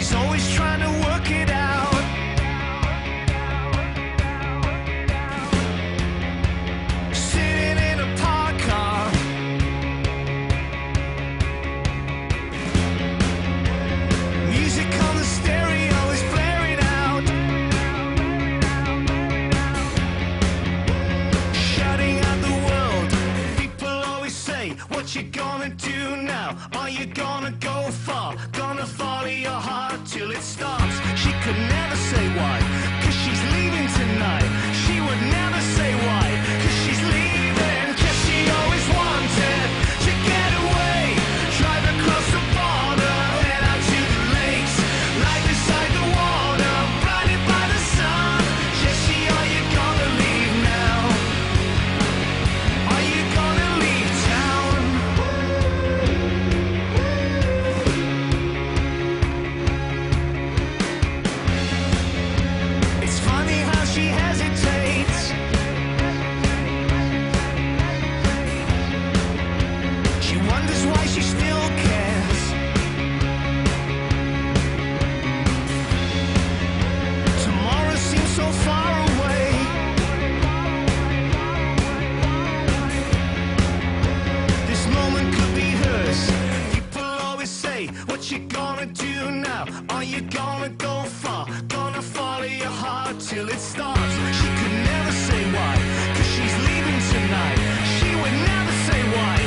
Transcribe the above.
She's always trying to work it out. Sitting in a parked car, music on the stereo is blaring out, shutting out the world. People always say, what you gonna do now? Are you gonna go far? Gonna follow your heart till it stops? She could never say why, 'cause she's leaving tonight. She would never say why, 'cause she's leaving. 'Cause she always wanted to get away, drive across the border, head out to the lakes, lie beside the water, blinded by the sun. Jessie, are you gonna leave now? Are you gonna leave town? It's funny how she hesitates. She wonders why she still cares. Tomorrow seems so far away. This moment could be hers. People always say, what you gonna do now? Are you gonna go far? Gonna follow your heart till it stops? She could never say why, 'cause she's leaving tonight. She would never say why,